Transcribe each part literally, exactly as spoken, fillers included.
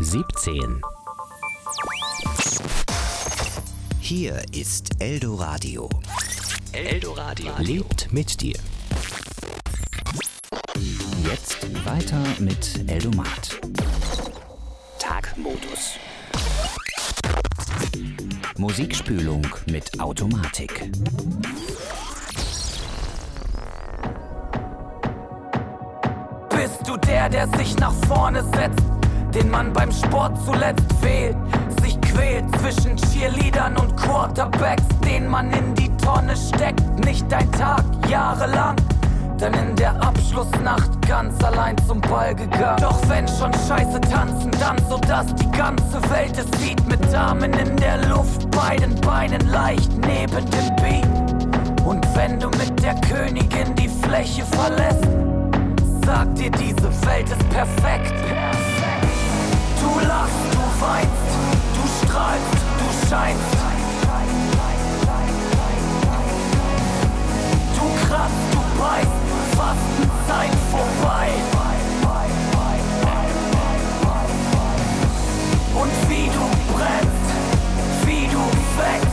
siebzehn. Hier ist Eldoradio. Eldoradio lebt mit dir. Jetzt weiter mit Eldomat. Tagmodus. Musikspülung mit Automatik. Bist du der, der sich nach vorne setzt, den man beim Sport zuletzt wählt, sich quält zwischen Cheerleadern und Quarterbacks, den man in die Tonne steckt, nicht ein Tag, jahrelang, dann in der Abschlussnacht ganz allein zum Ball gegangen. Doch wenn schon Scheiße tanzen, dann so, dass die ganze Welt es sieht, mit Damen in der Luft, beiden Beinen leicht neben dem Beat. Und wenn du mit der Königin die Fläche verlässt, sag dir, diese Welt ist perfekt. Du lachst, du weinst, du strahlst, du scheinst. Du kratzt, du beißt, Fastenzeit vorbei. Und wie du brennst, wie du wächst.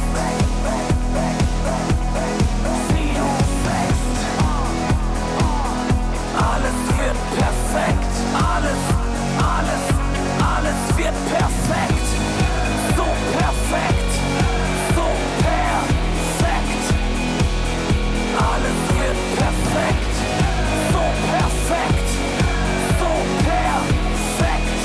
Wie du wächst. Alles wird perfekt, alles, alles, alles wird perfekt, so perfekt, so perfekt, alles wird perfekt, so perfekt, so perfekt.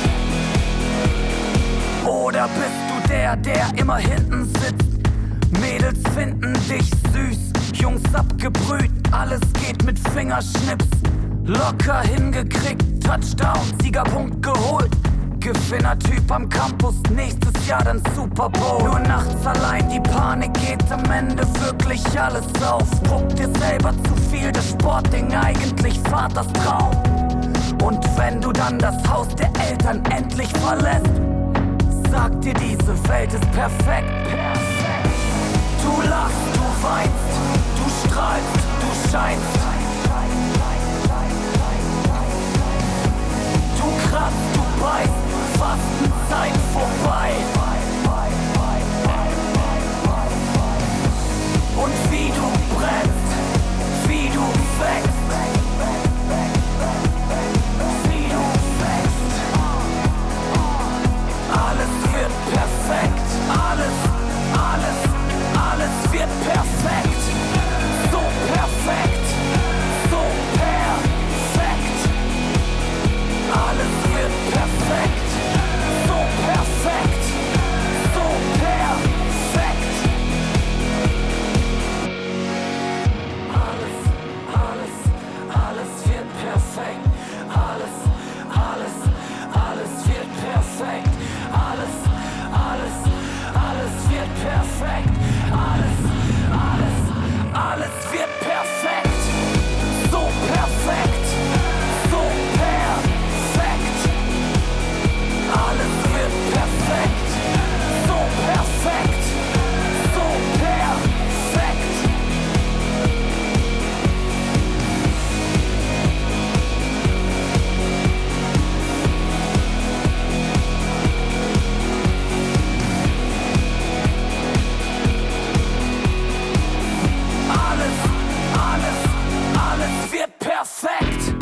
Oder bist du der, der immer hinten sitzt? Mädels finden dich süß, Jungs abgebrüht, alles geht mit Fingerschnips. Locker hingekriegt, Touchdown, Siegerpunkt geholt. Gewinnertyp am Campus, nächstes Jahr dann Super Bowl. Nur nachts allein, die Panik geht am Ende wirklich alles auf. Druck dir selber zu viel, das Sportding eigentlich Vaters Traum. Und wenn du dann das Haus der Eltern endlich verlässt, sag dir, diese Welt ist perfekt. Du lachst, du weinst, du strahlst, du scheinst. Du kratzt, du beißt, Fastenzeit vorbei. Und wie du brennst, wie du wächst. Wie du wächst. Alles wird perfekt, alles, alles, alles wird perfekt. So perfekt, so perfekt. Alles wird perfekt, so perfekt, so perfekt. Alles, alles, alles wird perfekt. Alles, alles, alles wird perfekt. Alles, alles, alles wird perfekt. Alles, alles, alles wird perfekt. So perfekt, so perfekt. Alles wird perfekt, so perfekt, so perfekt. Alles, alles, alles wird perfekt.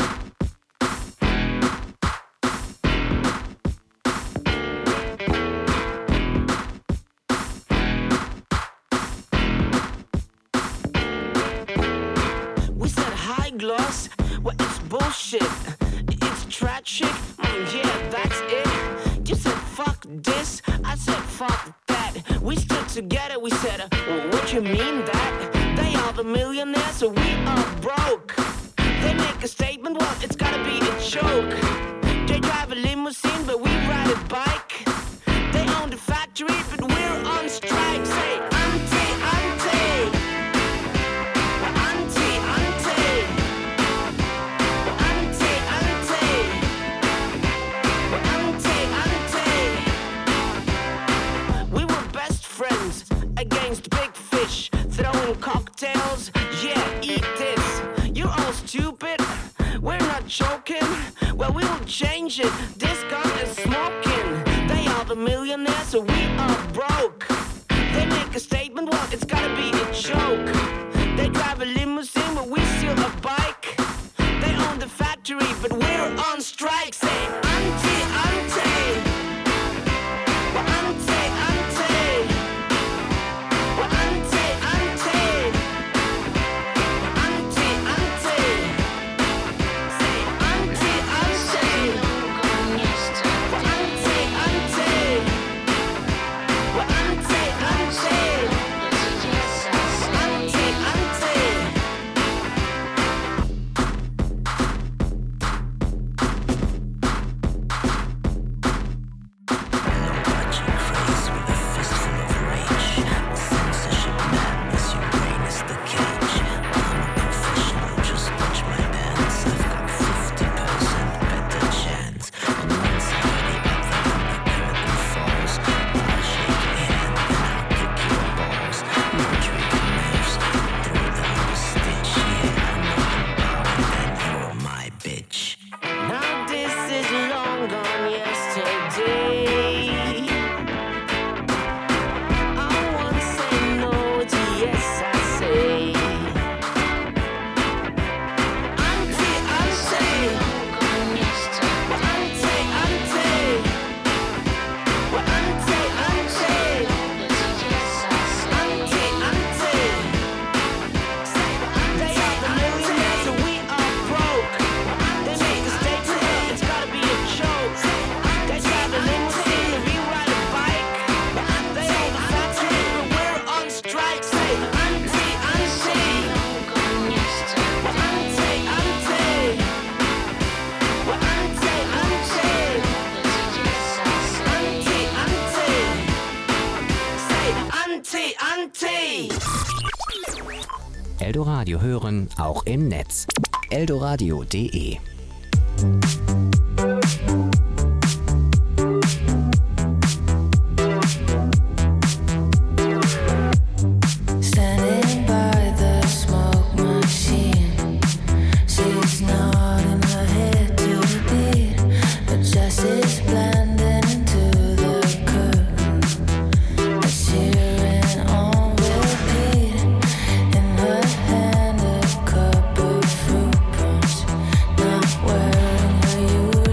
We said high gloss, well it's bullshit. It's tragic, mm, yeah, that's it. You said fuck this, I said fuck that. We stood together, we said, uh, well, what you mean that? They are the millionaires, so we are broke. They make a statement, well it's gotta be a joke. They drive a limousine, but we ride a bike. They own the factory, but we're on strike. Say, ante, ante. Ante, ante. Ante, ante. Ante, ante. We were best friends against big fish, throwing cocktails. Yeah, eat this. You're all stupid. We're not joking. Well, we'll change it. This gun is smoking. broke. They make a statement, well, it's gotta be a joke. They drive a limousine, but we steal a bike. They own the factory, but we're on strike. Say, ante, ante. Well, ante, ante. Well, ante, ante. Ante, ante. Say, ante, ante. Well, ante, ante. Well, ante, ante. Ante, ante. Now this is long gone yesterday. I won't say no to yes, I say. Ante, ante. Well, ante, ante. Well, ante, ante. Ante, ante. They are the millionaires and we are broke. They make a statement, but it's gotta be a joke. They drive a limousine and we ride a bike. They own the factory, but we're on strike. Say, ante, ante. Well, ante, ante. Well, ante, ante. Ante, ante. Say, ante, ante. Eldoradio hören, auch im Netz. eldoradio punkt de Standing by the smoke machine, she's nodding her head to the beat. The jazz is blending into the curtain. It's hearing on repeat. In her hand a cup of fruit punch. Not wearing her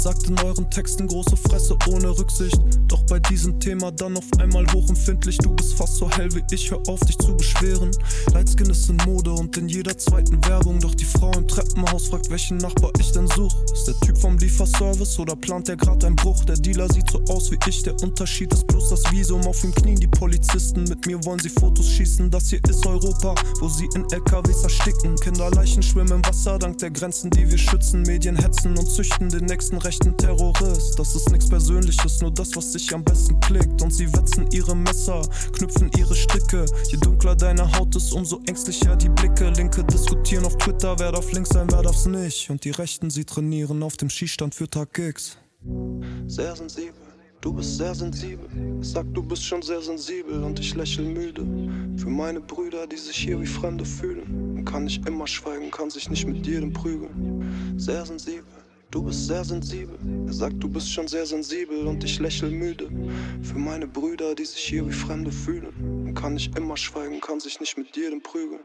sagt in euren Texten große Fresse ohne Rücksicht. Doch bei diesem Thema dann auf einmal hochempfindlich. Du bist fast so hell wie ich, hör auf dich zu beschweren. Lightskin ist in Mode und in jeder zweiten Werbung. Doch die Frau im Treppenhaus fragt, welchen Nachbar ich denn such. Ist der Typ vom Lieferservice oder plant der grad einen Bruch? Der Dealer sieht so aus wie ich, der Unterschied ist bloß das Visum. Auf ihm knien die Polizisten, mit mir wollen sie Fotos schießen. Das hier ist Europa, wo sie in L K Ws ersticken. Kinderleichen schwimmen im Wasser dank der Grenzen, die wir schützen. Medien hetzen und züchten den nächsten rechten Terrorist. Das ist nichts Persönliches, nur das, was sich am besten klickt. Und sie wetzen ihre Messer, knüpfen ihre Stricke. Je dunkler deine Haut ist, umso ängstlicher die Blicke. Linke diskutieren auf Twitter, wer darf links sein, wer darf's nicht. Und die Rechten, sie trainieren auf dem Skistand für Tag X. Sehr sensibel, du bist sehr sensibel. Ich sag, du bist schon sehr sensibel und ich lächel müde. Für meine Brüder, die sich hier wie Fremde fühlen. Man kann nicht immer schweigen, kann sich nicht mit jedem prügeln. Sehr sensibel, du bist sehr sensibel. Er sagt, du bist schon sehr sensibel und ich lächel müde. Für meine Brüder, die sich hier wie Fremde fühlen. Man kann nicht immer schweigen, kann sich nicht mit jedem prügeln.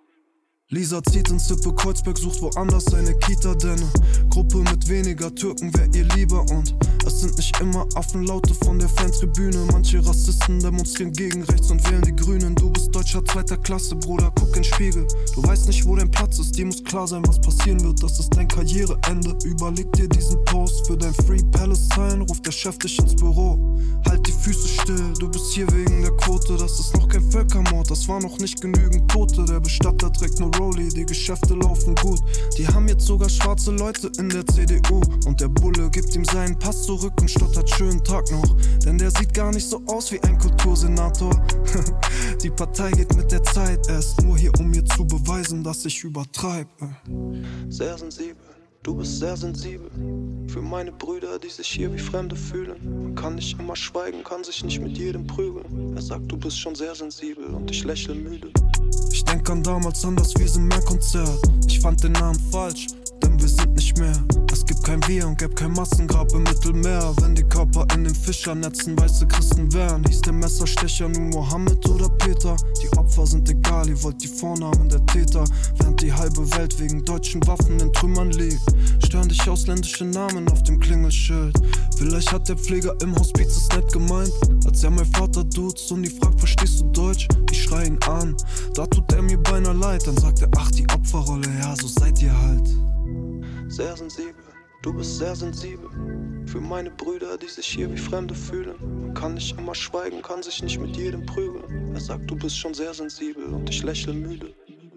Lisa zieht ins Sippe Kreuzberg, sucht woanders eine Kita, denn eine Gruppe mit weniger Türken wär ihr lieber. Und es sind nicht immer Affenlaute von der Fantribüne. Manche Rassisten demonstrieren gegen rechts und wählen die Grünen. Du bist Deutscher zweiter Klasse, Bruder, guck in den Spiegel. Du weißt nicht, wo dein Platz ist, dir muss klar sein, was passieren wird. Das ist dein Karriereende, überleg dir diesen Post. Für dein Free Palestine ruft der Chef dich ins Büro. Halt die Füße still, du bist hier wegen der Quote. Das ist noch kein Völkermord, das war noch nicht genügend Tote. Der Bestatter trägt nur Rolli, die Geschäfte laufen gut. Die haben jetzt sogar schwarze Leute in der C D U. Und der Bulle gibt ihm seinen Pass zurück und stottert schönen Tag noch. Denn der sieht gar nicht so aus wie ein Kultursenator. Die Partei geht mit der Zeit, er ist nur hier, um mir zu beweisen, dass ich übertreibe. Sehr sensibel, du bist sehr sensibel. Für meine Brüder, die sich hier wie Fremde fühlen. Man kann nicht immer schweigen, kann sich nicht mit jedem prügeln. Er sagt, du bist schon sehr sensibel und ich lächle müde. Ich denk an damals an das Wir sind mehr Konzert. Ich fand den Namen falsch, denn wir sind nicht mehr. Es gibt kein Wir und gäbe kein Massengrab im Mittelmeer. Wenn die Körper in den Fischernetzen weiße Christen wären, hieß der Messerstecher nun Mohammed oder Peter. Die Opfer sind egal, ihr wollt die Vornamen der Täter. Während die halbe Welt wegen deutschen Waffen in Trümmern liegt, stören dich ausländische Namen auf dem Klingelschild. Vielleicht hat der Pfleger im Hospiz es nett gemeint, als er mein Vater duzt und die fragt, verstehst du Deutsch? Ich schrei ihn an, da tut er mir beinahe leid. Dann sagt er, ach die Opferrolle, ja so seid ihr halt. Sehr sensibel, du bist sehr sensibel. Für meine Brüder, die sich hier wie Fremde fühlen. Man kann nicht immer schweigen, kann sich nicht mit jedem prügeln. Er sagt, du bist schon sehr sensibel und ich lächle müde.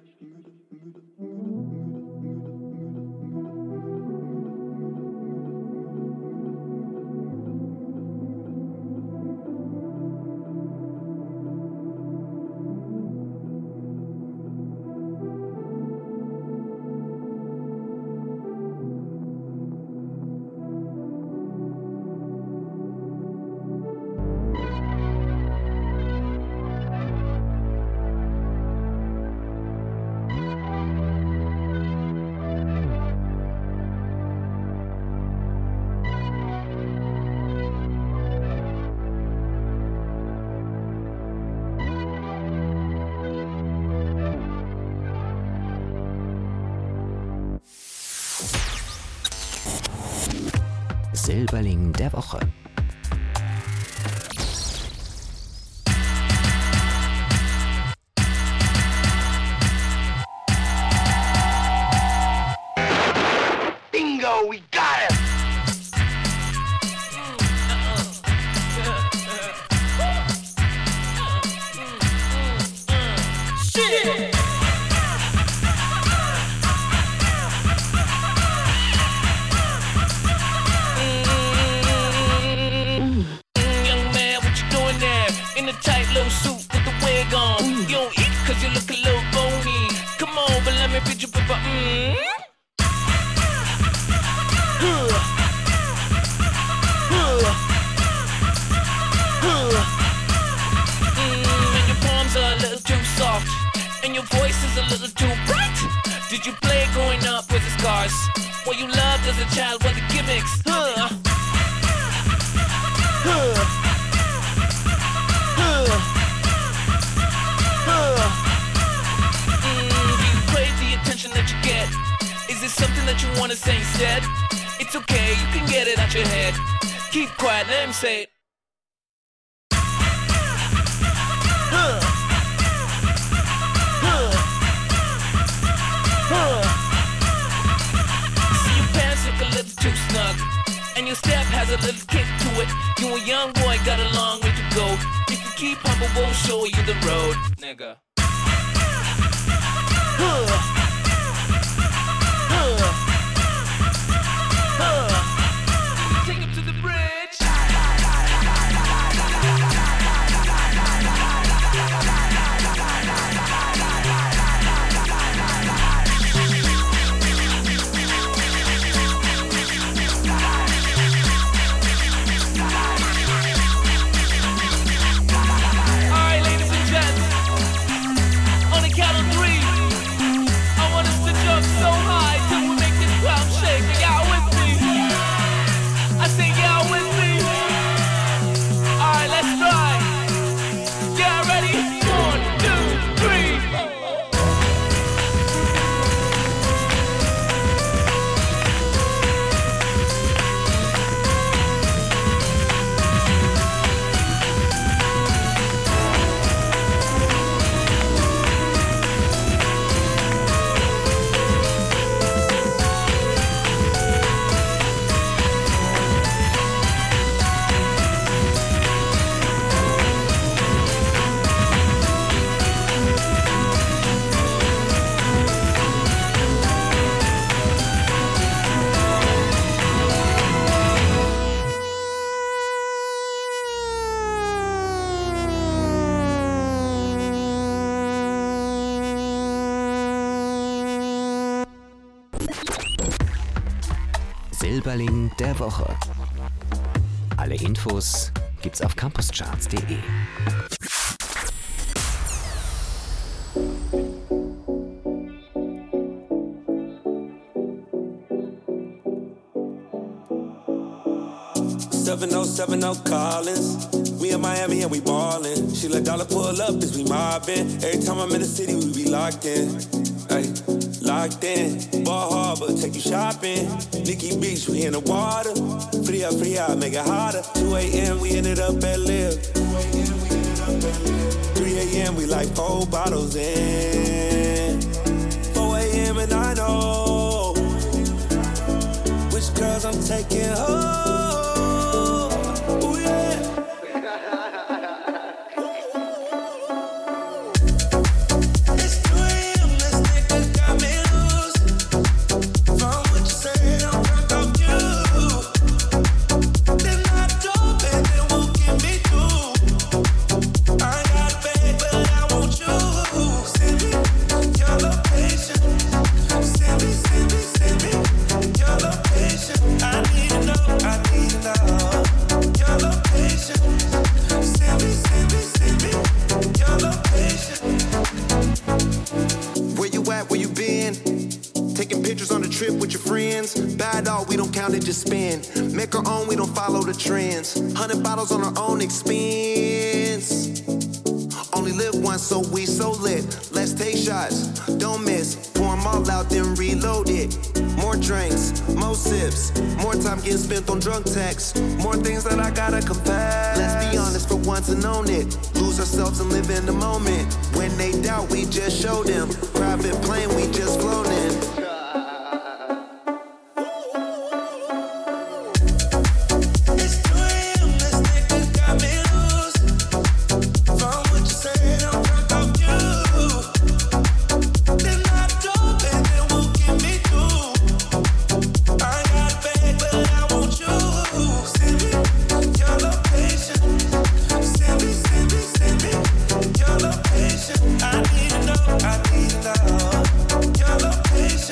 Silberling der Woche. Bingo, we got it! Shit! Put your papa, mm. Huh. Huh. Huh. Mm, and your palms are a little too soft, and your voice is a little too bright. Did you play growing up with the scars? What you loved as a child were the gimmicks? Huh. Huh. Huh. Huh. That you get? Is it something that you wanna say instead? It's okay, you can get it out your head. Keep quiet, let him say it. Huh. Huh. Huh. See your pants look a little too snug, and your step has a little kick to it. You a young boy, got a long way to go. If you keep humble, we'll show you the road, nigga. Huh. Huh. Huh. Take him to the bridge. Alright, ladies and gents, on the count of three, I want us to jump so high till we make this crowd shake. Y'all with me? I say y'all with me. Alright, let's try. Y'all ready? One, two, three. Silberling der Woche. Alle Infos gibt's auf campuscharts punkt de. seven oh seven oh Collins. We in Miami and we ballin'. She let dollar pull up as we mobbin'. Every time I'm in the city, we be locked in. Ay, locked in. Ball Harbor, take you shopping. Nikki Beach, we in the water. Free up, free out, make it hotter. two a.m. we ended up at Live. three a.m. we like four bottles in. four a.m. and I know which girls I'm taking home. Ooh, yeah. It's two a.m. this nigga got me loose. From what you said, I'm drunk off you. Then I dope and then won't get me through. I got a bag, but I want you. Send me your location. Send me, send me, send me your location. I need to know, I need to know your location. Send me, send me, send me your location. Where you at, where you been? Taking pictures on the trip with your friends. Bad all, we don't count it, just spend. Make our own, we don't follow the trends. Hundred bottles on our own expense. Only live once, so we so lit. Let's take shots, don't miss. Pour 'em all out, then reload it. More drinks, more sips. More time getting spent on drunk texts. More things that I gotta confess. Let's be honest for once and own it. Lose ourselves and live in the moment. When they doubt, we just show them. Private plane, we just flown in. It's two a.m. this nigga got me loose. From what you said, I'm drunk off you. Then I dope and then won't get me through. I got a bag, but I want you. Send me your location. Send me, send me, send me your location. I need to know, I need to know your location.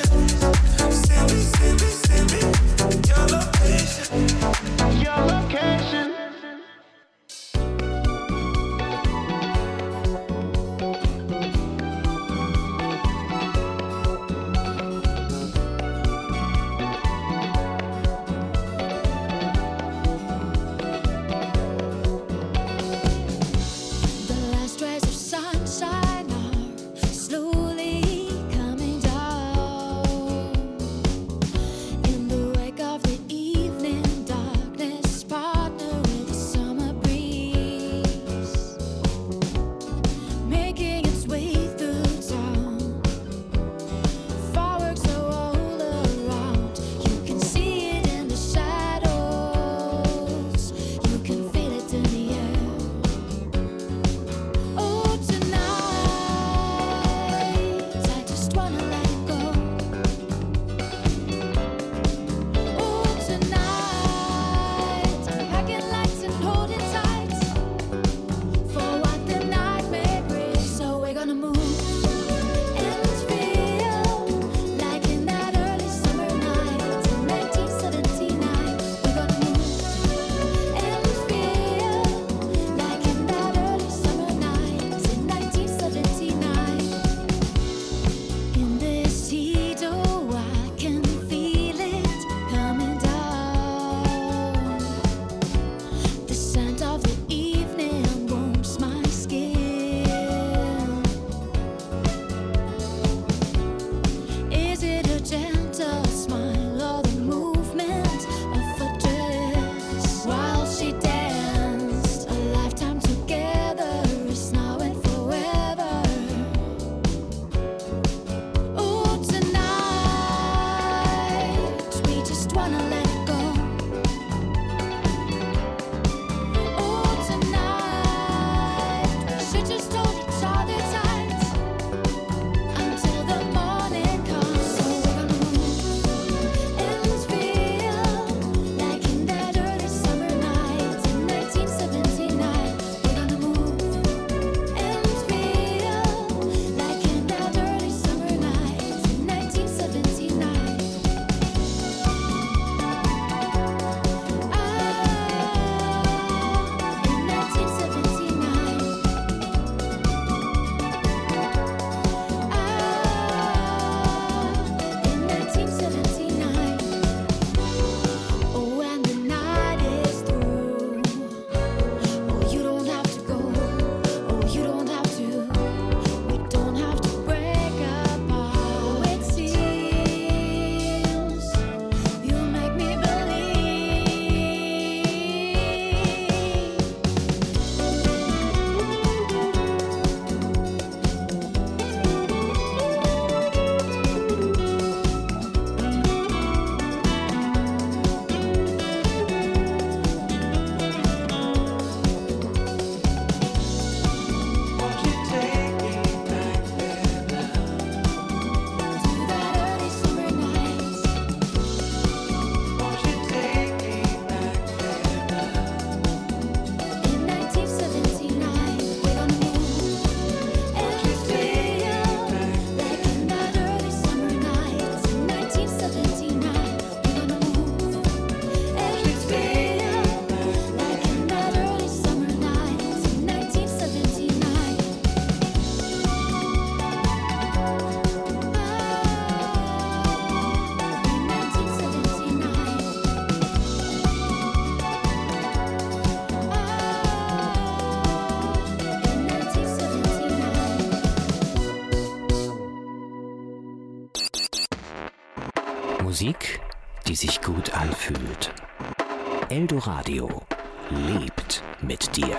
Musik, die sich gut anfühlt. Eldoradio lebt mit dir.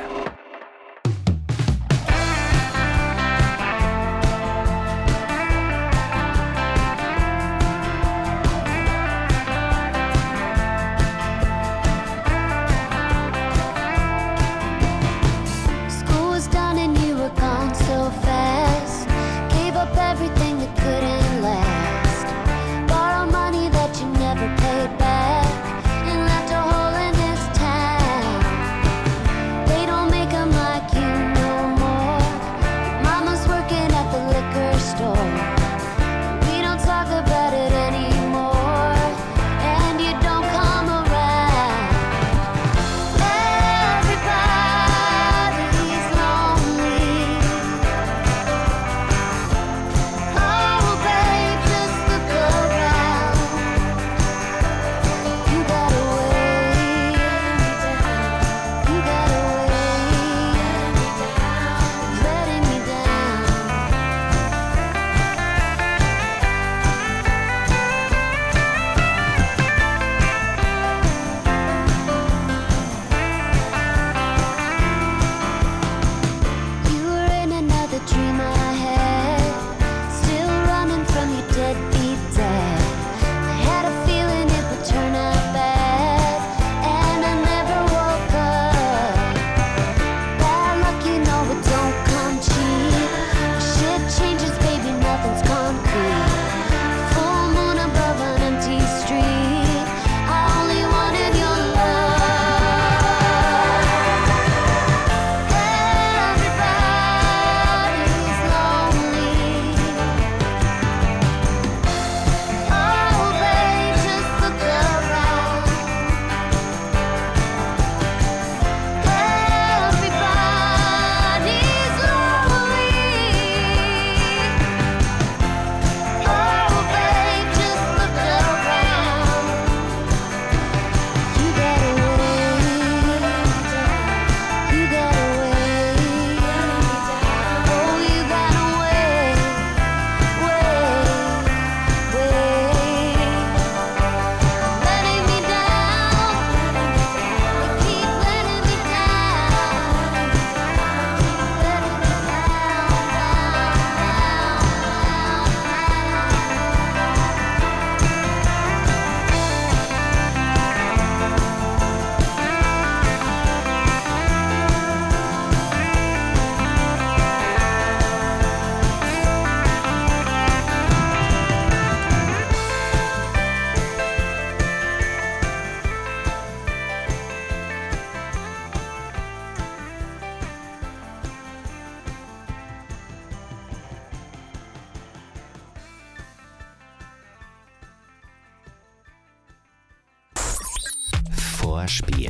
Vorspiel.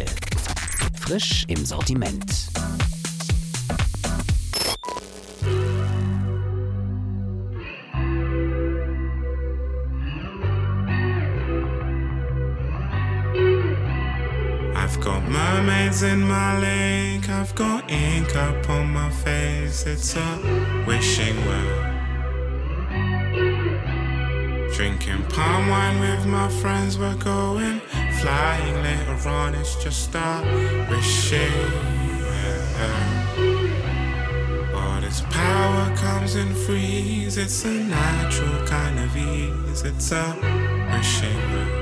Frisch im Sortiment. I've got mermaids in my lake, I've got ink up on my face, it's a wishing well. Drinking palm wine with my friends, we're going flying later on, it's just a wishing well. But its power comes in freeze, it's a natural kind of ease, it's a wishing well.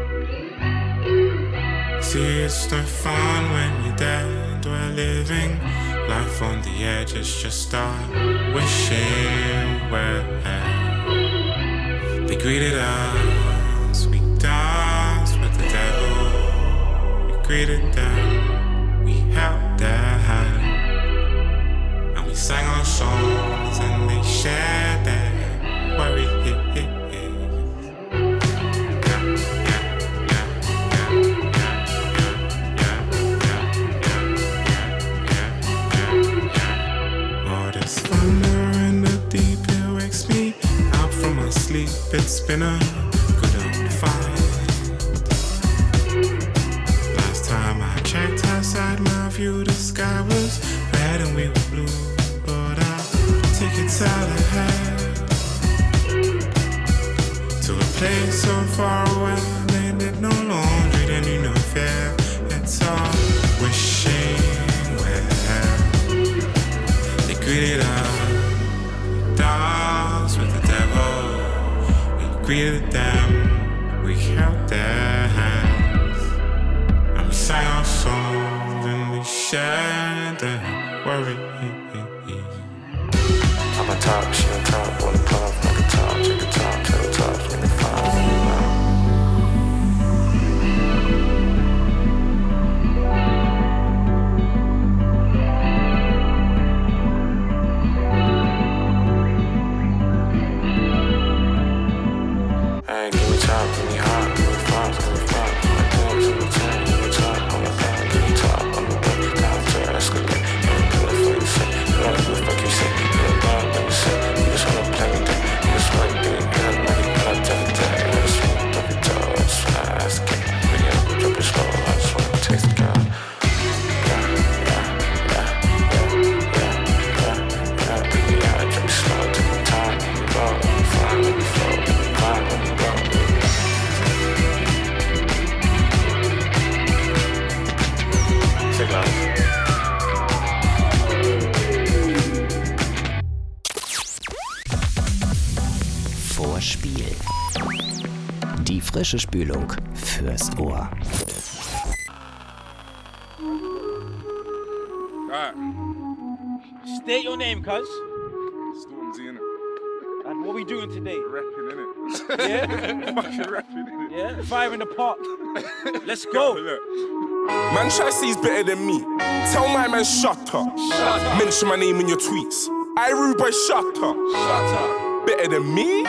See, it's no fun when you're dead, we're living life on the edge, it's just a wishing well. They greeted us, we danced with the devil. We greeted them, we held their hand, and we sang our songs and they shared their worries. Sleep, it's been a good old fight. Last time I checked outside my view, the sky was red and we were blue. But I'll take it out ahead to a place so far away, they did no laundry, they knew no fear. It's all wishing well. They greeted our dogs with the devil. We greeted them, we held their hands, and we sang our songs and we shared their worries. I'm on top, she on top, wanna puff, like a top, check the top, tell the top, make it fine. Hey, give me top, give me hot, give me fast, give me fast, give me pumps, give me ten, give me top, on the back, give me top, on the back, down to escalate, and do it for you say, you gotta do it like you say, you're bad like you say, you just wanna play with it, you just wanna do it, you have money, but I tell you that, you just wanna drop your jaw, I just wanna ask it, but yeah, drop it slow, I just wanna taste the girl. Yeah, yeah, yeah, yeah, yeah, yeah, yeah, baby, yeah, drop it slow, take my time, let me roll, let me fly, let me flow, let me climb, let me roll. Take life. Vorspiel. Die frische Spülung fürs Ohr. Alright. State your name, cuz. Stormzy, innit? And what we doing today? Rapping, innit? Yeah? Fucking rapping, innit? Yeah? Five in the pot. Let's go. Look. Man try to say he's better than me. Tell my man shut up. Shut up. Mention my name in your tweets. I rude boy, shut up. Shut up. Better than me?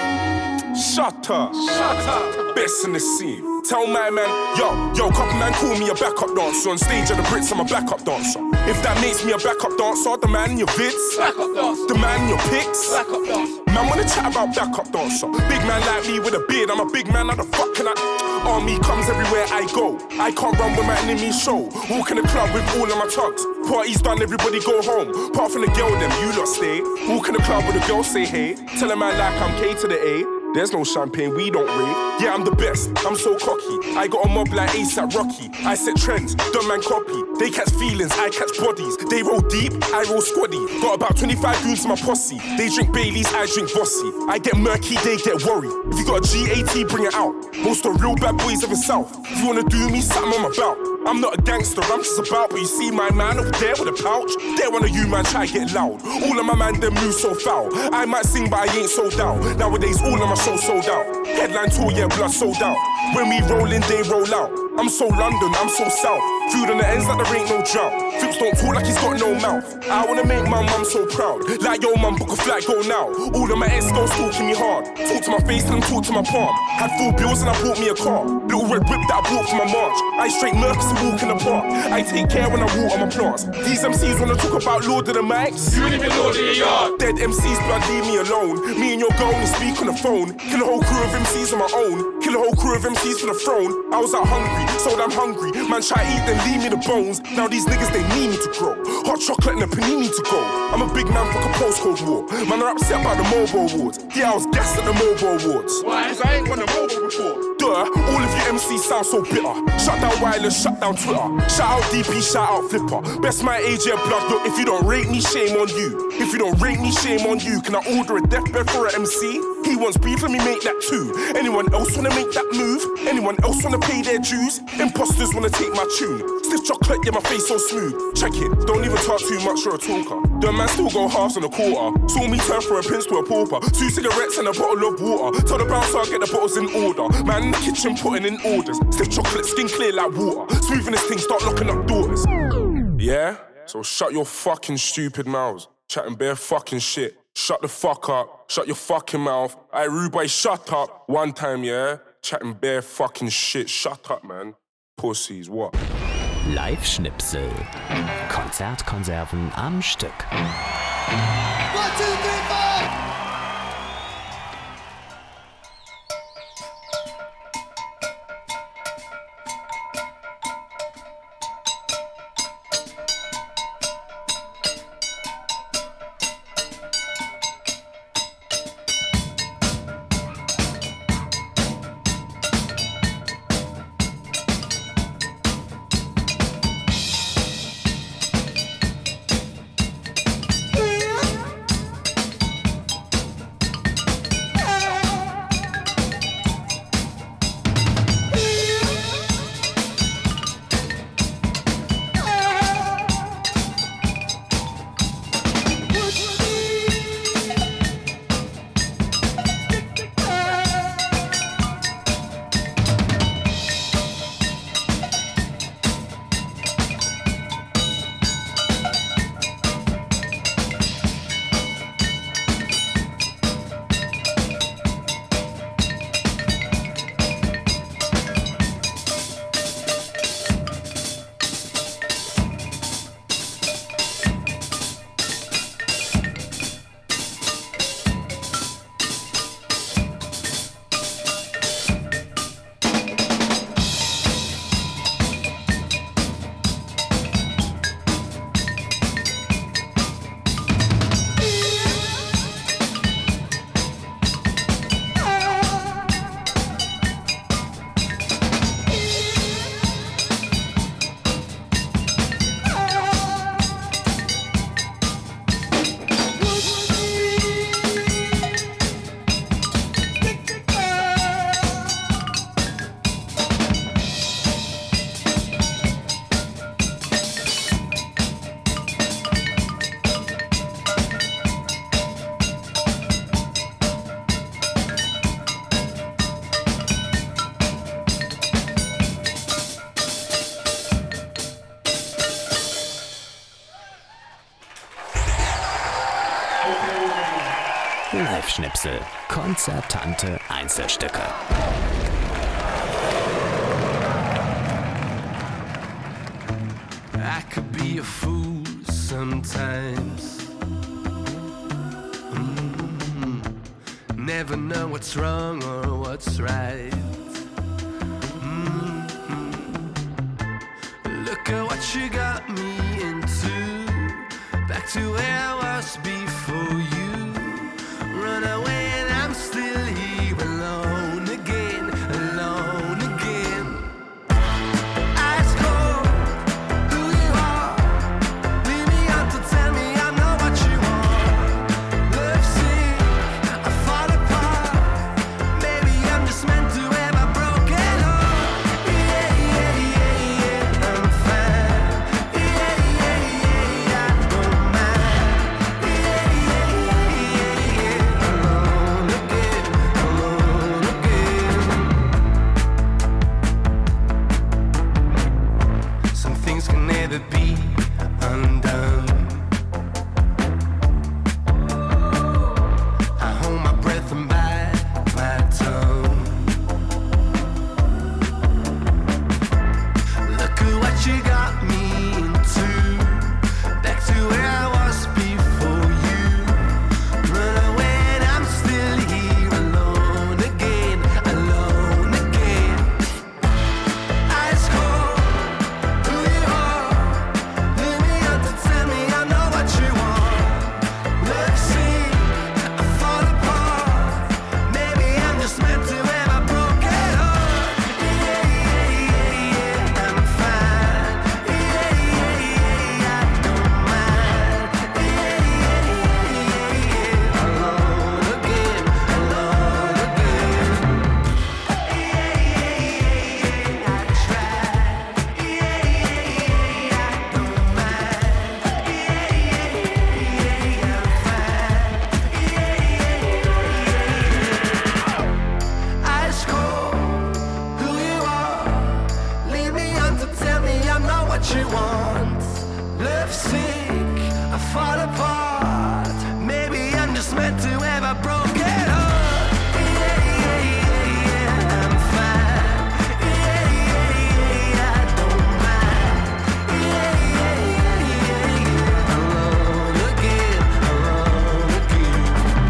Shut up. Shut up. Best in the scene. Tell my man, yo, yo, couple man call me a backup dancer. On stage at the Brits, I'm a backup dancer. If that makes me a backup dancer, the man in your vids, Backup dancer. the man in your pics, Backup dancer. man wanna chat about backup dancer. Big man like me with a beard, I'm a big man, how the fuck can I? Army comes everywhere I go. I can't run when my enemies show. Walk in the club with all of my tugs. Party's done, everybody go home. Apart from the girl, them you lot stay. Walk in the club with the girl, say hey. Tell them I like I'm K to the A. There's no champagne, we don't rave. Yeah, I'm the best, I'm so cocky. I got a mob like ASAP Rocky. I set trends, don't man copy. They catch feelings, I catch bodies. They roll deep, I roll squaddy. Got about twenty-five goons in my posse. They drink Baileys, I drink Bossy. I get murky, they get worried. If you got a G A T, bring it out. Most of the real bad boys of the South. If you wanna do me, something I'm about. I'm not a gangster, I'm just about. But you see my man over there with a pouch. There one of you man try get loud. All of my man them move so foul. I might sing but I ain't sold out. Nowadays all of my shows sold out. Headline tour, yeah, blood sold out. When we roll in, they roll out. I'm so London, I'm so south. Food on the ends like there ain't no drought. Flips don't talk like he's got no mouth. I wanna make my mum so proud. Like yo mum, book a flight, go now. All of my ex-girls talking me hard. Talk to my face and talk to my palm. Had full bills and I bought me a car. Little red whip that I bought for my march. I straight Mercs and walk in the park. I take care when I walk on my plants. These M Cs wanna talk about Lord of the Mics. You ain't even Lord of the Yard. Dead M Cs, blood, leave me alone. Me and your girl only speak on the phone. Kill a whole crew of M Cs on my own. Kill a whole crew of M Cs for the throne. I was out hungry, so I'm hungry. Man try eat, then leave me the bones. Now these niggas, they need me to grow. Hot chocolate and a panini to go. I'm a big man, fuck a postcode war. Man are upset about the Mobo Awards. Yeah, I was gassed at the Mobo Awards. Why? Cause I ain't won a Mobo before. Duh, all of you M Cs sound so bitter. Shut down wireless, shut down Twitter. Shout out D P, shout out Flipper. Best my age, yeah, blood. Look, if you don't rate me, shame on you. If you don't rate me, shame on you. Can I order a deathbed for an M C? He wants beef, let me make that too. Anyone else wanna make that move? Anyone else wanna pay their dues? Imposters wanna take my tune. Stiff chocolate, yeah, my face so smooth. Check it, don't even talk too much, you're a talker. The man still go halves on a quarter. Saw me turn from a prince to a pauper. Two cigarettes and a bottle of water. Tell the bouncer I'll get the bottles in order. Man in the kitchen putting in orders. Stiff chocolate, skin clear like water. Smoothing this thing, start locking up doors. Yeah? So shut your fucking stupid mouths. Chatting bare fucking shit. Shut the fuck up. Shut your fucking mouth. I rude boy, shut up. One time, yeah? Chatting bare fucking shit. Shut up, man. Pussies, what? Live-Schnipsel. Konzertkonserven am Stück. One, two, three, four! Live-Schnipsel. Konzertante Einzelstücke. I could be a fool sometimes. Mm-hmm. Never know what's wrong or what's right. Mm-hmm. Look at what you got me into. Back to where I was before you. Run away and I'm still here alone again, alone again. Ice cold, who you are. Leave me out to tell me I'm not what you want. Love sick, I fall apart. Maybe I'm just meant to have a broken heart. Yeah, yeah, yeah, yeah, I'm fine. Yeah, yeah, yeah, I don't mind. Yeah, yeah, yeah, yeah, alone again, alone again. Some things can never be undone. I hold my breath and bite my tongue. Look at what you got me into. Back to where I was before you. Run away and I'm still here alone again, alone again. Ice cold, who you are. Leave me out to tell me I know what you want. Love sick, I fall apart. Maybe I'm just meant to have a broken heart. Yeah, yeah, yeah, yeah, I'm fine. Yeah, yeah, yeah, I don't mind. Yeah, yeah, yeah, yeah, alone again, alone again. Yeah, yeah, yeah, I tried. Yeah, yeah, yeah, I don't mind. Yeah, yeah, yeah, I'm fine. Yeah, yeah, ice cold, who you are. Leave me on to tell me I'm not what you want. Love sick, I fall apart. Maybe I'm just meant to have a broken heart. Yeah, yeah, yeah, yeah, I'm fine. Yeah, yeah, yeah, I don't mind. Yeah, yeah, yeah, yeah, yeah, alone again, alone again.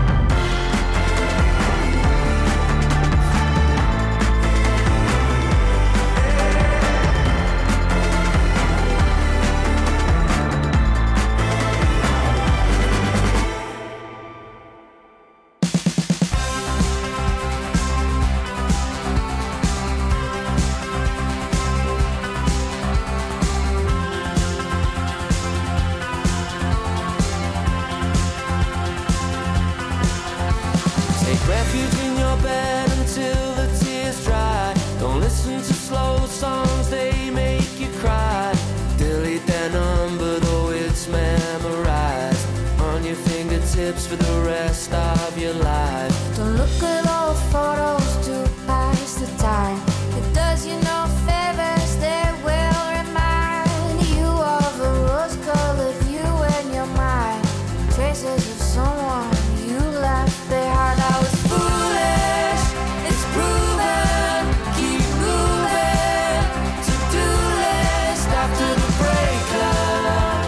Take refuge in your bed until the tears dry. Don't listen to slow songs, they make you cry. Delete their number, though it's memorized on your fingertips for the rest of your life. Don't look at old photos to pass the time. It does you no favors, they will remind you of a rose-colored view in your mind. Traces of someone you left behind. I was foolish, it's proven. Keep moving, to-do list after the breakup.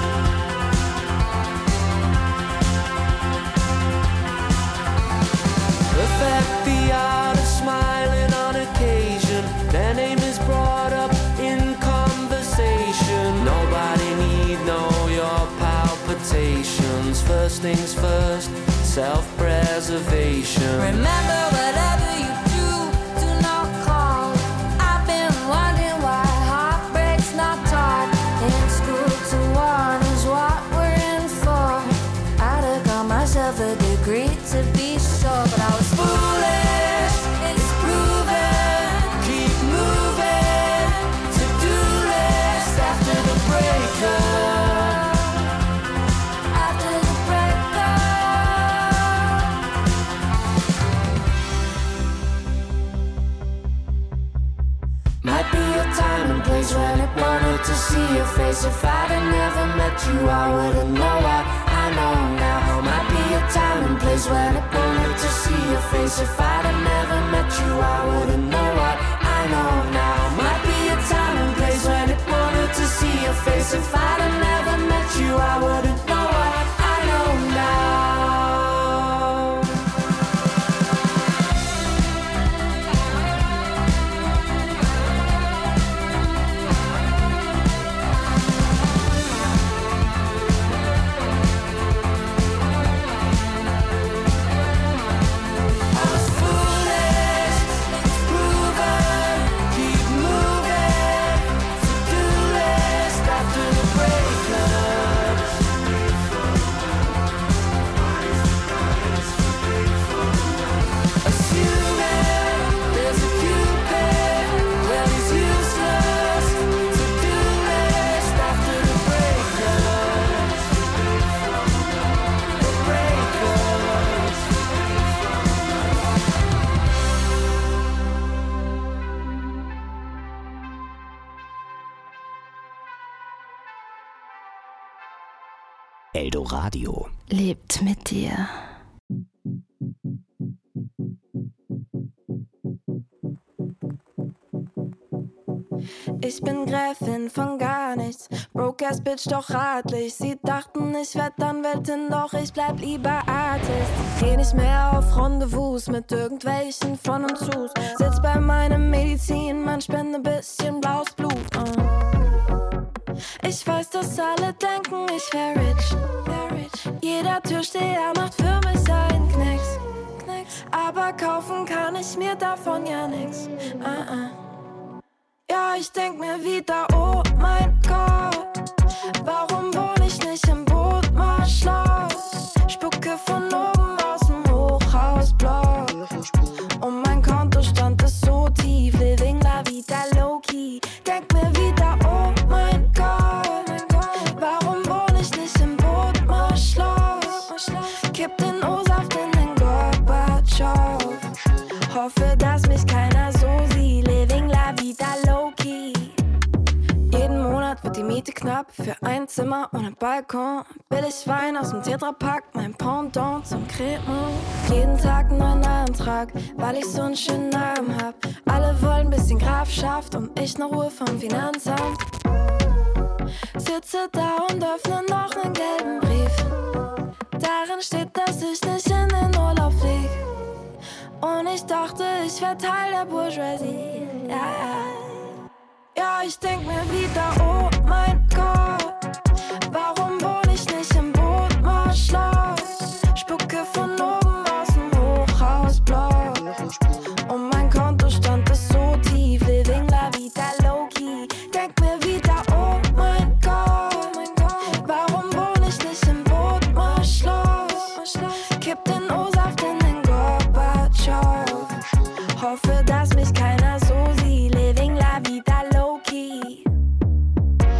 Perfect the art of smiling on occasion. Their name is brought up in conversation. Nobody need know your palpitations. First things first, self-preservation. Remember, whatever you do, do not call. I've been wondering why heartbreak's not taught in school. To warn is what we're in for. I'd have got myself a degree to be sure, but I was foolish. It's proven. Keep moving, to-do list after the breakup. After the breakup. Might be a time and place when it wanted to see your face. If I'd have never met you, I wouldn't know what I know now. Might face. If I'd have never met you, I wouldn't know what I know now. Might be a time and place when it wanted to see your face. If I'd have never met you, I wouldn't know what I know now. Eldoradio lebt mit dir. Ich bin Gräfin von gar nichts, broke ass Bitch, doch ratlich. Sie dachten, ich werd Anwältin, doch ich bleib lieber Artist. Geh nicht mehr auf Rendezvous mit irgendwelchen von und zus. Sitz bei meinem Medizin, man spende bisschen blaues Blut. uh. Ich weiß, dass alle denken, ich wär rich, wär rich. Jeder Türsteher macht für mich einen Knicks, Knicks. Aber kaufen kann ich mir davon ja nix. uh-uh. Ja, ich denk mir wieder, oh mein Gott, warum wohne ich nicht im Bootmarschloss? Spucke von oben aus dem Hochhausblock und mein Kontostand ist so tief, living la vida low-key. Denk mir wieder, oh mein Gott, warum wohne ich nicht im Bootmarschloss? Kipp den O-Saft in den Gorbatschow, hoffe, dass mich keiner so sieht, living la vida low-key. Jeden Monat wird die Miete knapp für ein Zimmer ohne Balkon. Billig Wein aus dem Tetrapack, mein Pendant zum Cremant. Jeden Tag einen neuen Antrag, weil ich so einen schönen Namen hab. Alle wollen ein bisschen Grafschaft und ich ne Ruhe vom Finanzamt. Sitze da und öffne noch nen gelben Brief. Darin steht, dass ich nicht in den Urlaub flieg. Und ich dachte, ich wär Teil der Bourgeoisie. Ja, ja. Ja, ich denk mir wieder, oh mein Gott, warum wohne ich nicht im Bootmarschloss? Spucke von oben aus dem Hochhausblock und mein Kontostand ist so tief, living la vida low-key. Denk mir wieder, oh mein Gott, warum wohne ich nicht im Bootmarschloss? Kipp den O-Saft in den Gorbatschow, hoffe, dass mich keiner so sieht, living la vida low-key.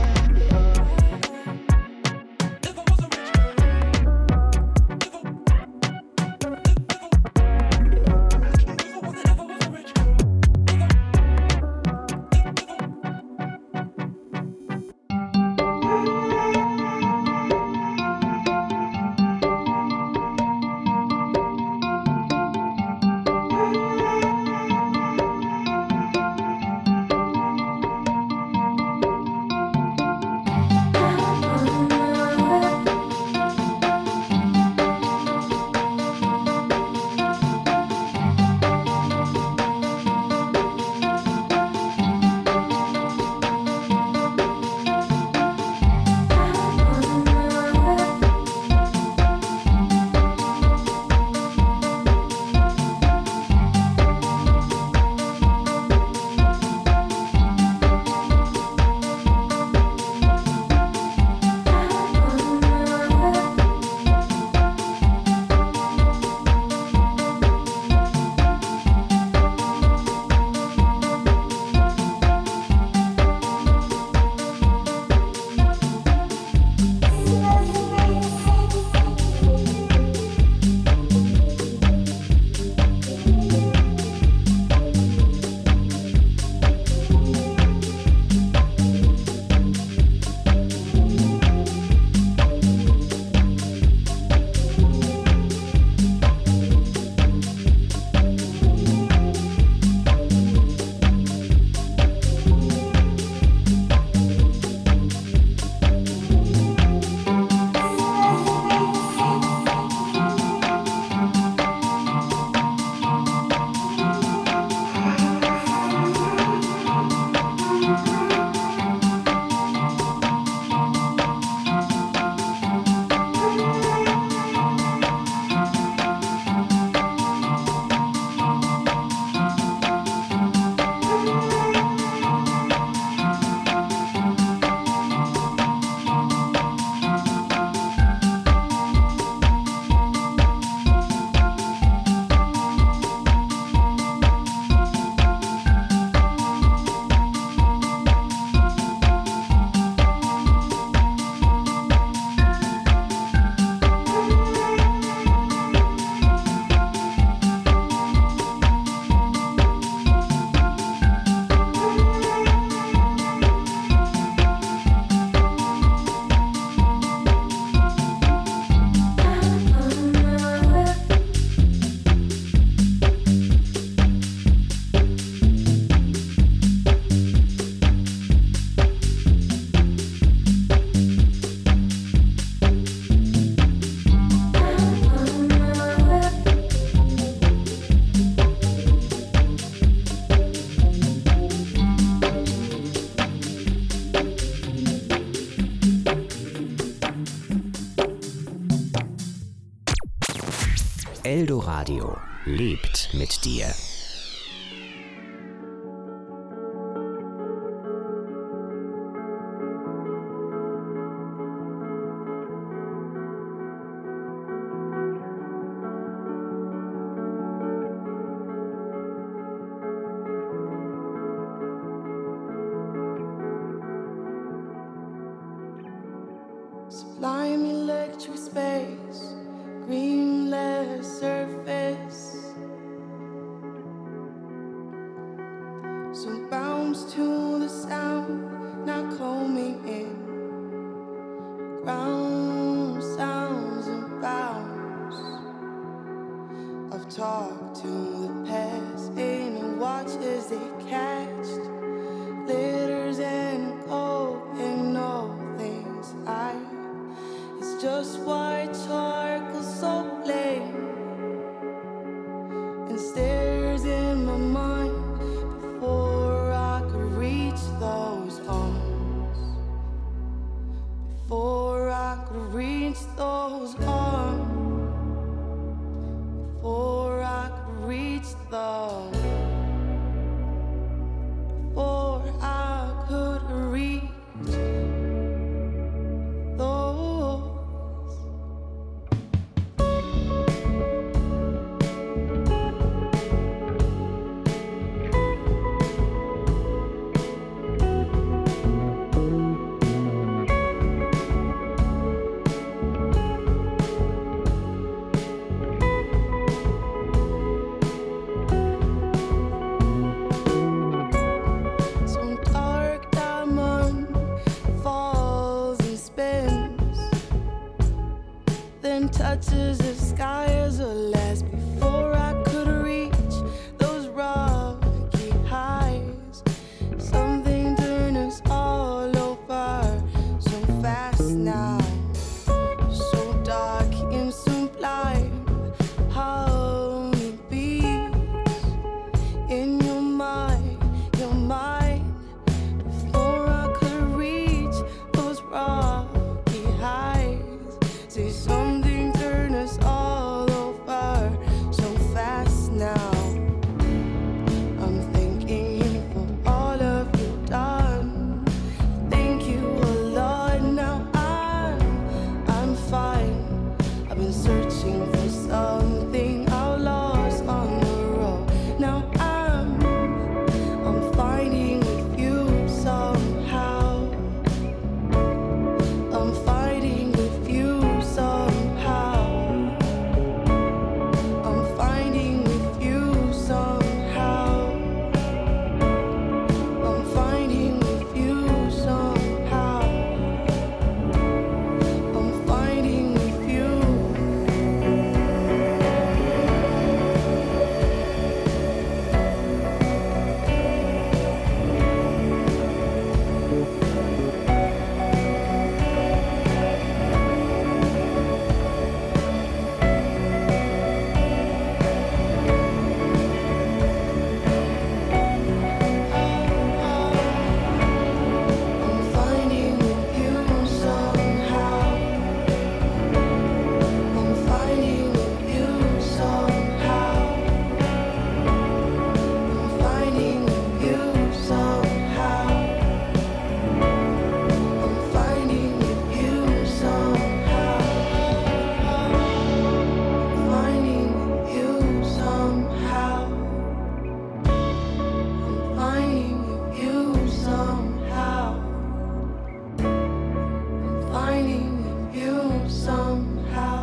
Eldoradio lebt mit dir. Sublime electric space, greenless surface. So bounce to the sound, not combing in. Ground sounds and bounce of talk to the past in and watch as it catched. Glitters and gold and all things I. It's just white charcoal so plain and stares in my mind before I could reach those arms. Before I could reach those arms. Before I could reach those. Before I could reach those. Touches the sky as a last before I could reach those rocky highs. Something turned us all over so fast now, so dark and sublime. How it beats in your mind, your mind. Before I could reach those rocky highs, say something turn us all over so fast now. I'm thanking for all of you done. Thank you a lot. Now I'm I'm fine. I've been searching for something I lost on the road. Now I'm I'm fighting with you somehow. I'm fighting with you somehow. I'm fighting with you somehow. I'm fighting with you somehow. I'm fighting with you. I'm fighting with you somehow. I'm fighting with you somehow. I'm fighting with you somehow. I'm fighting with you somehow. Finding with you somehow. I'm finding with you somehow. I'm finding with you somehow.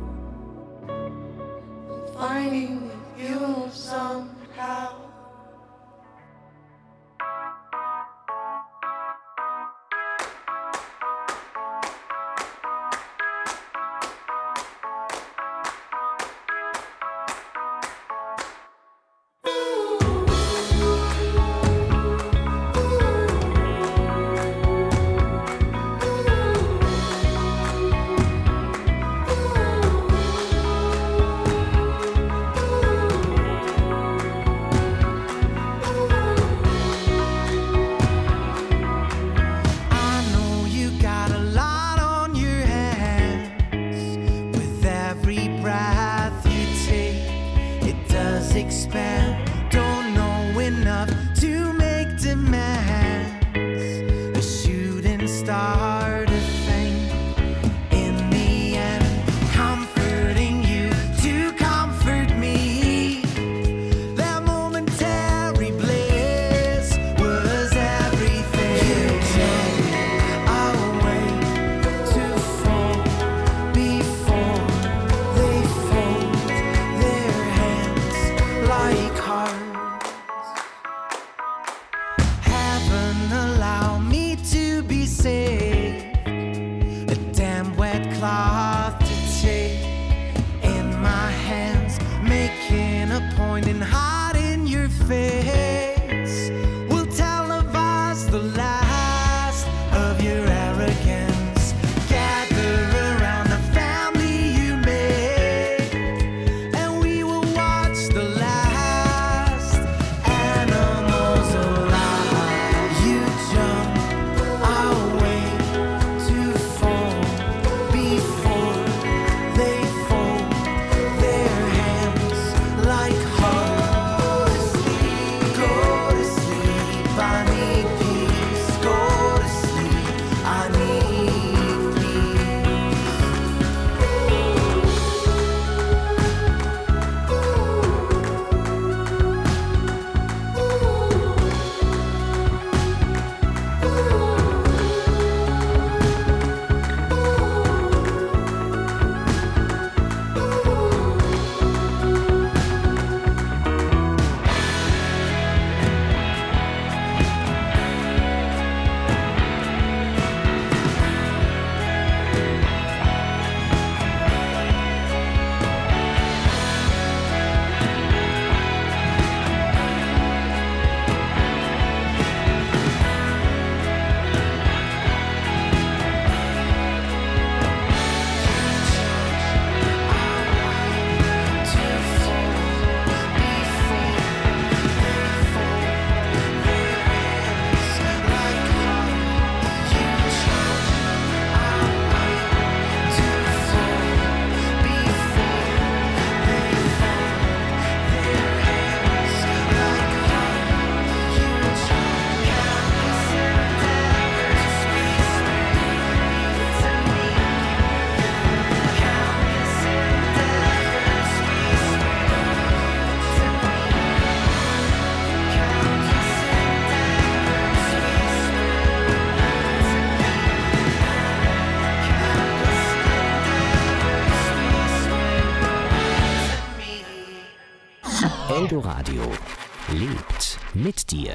I'm finding with you somehow. Eldoradio lebt mit dir.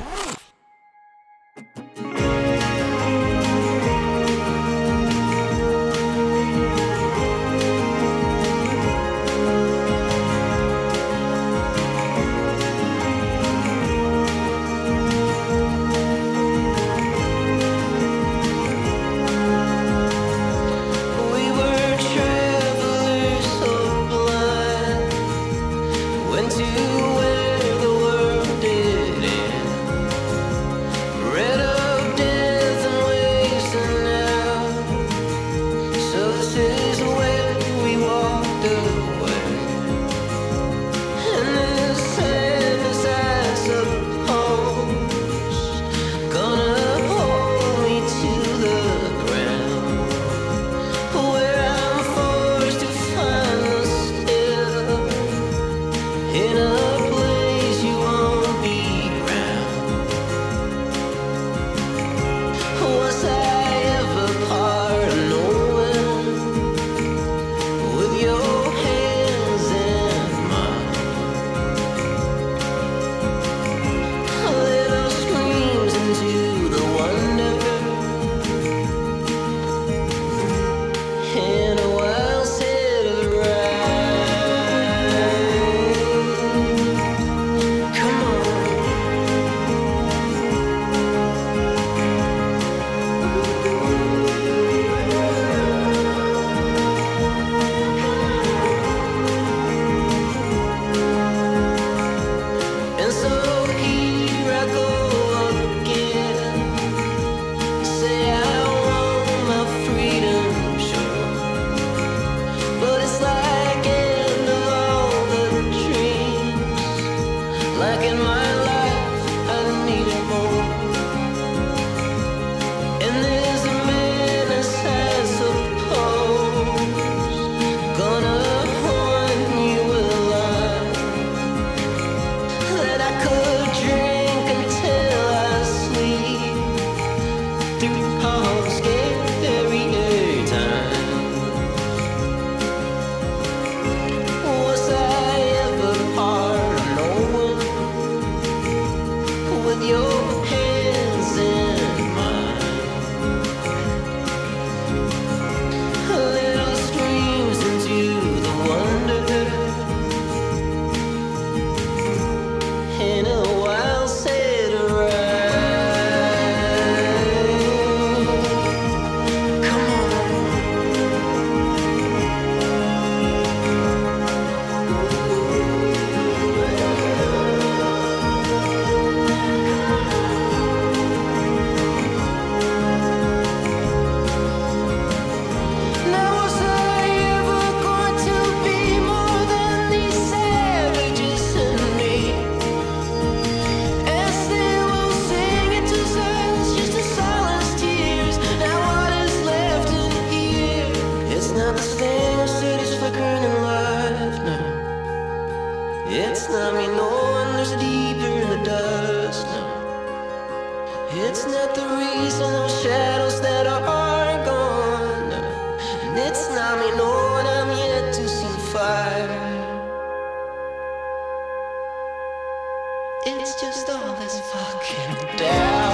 It's just all this fucking doubt.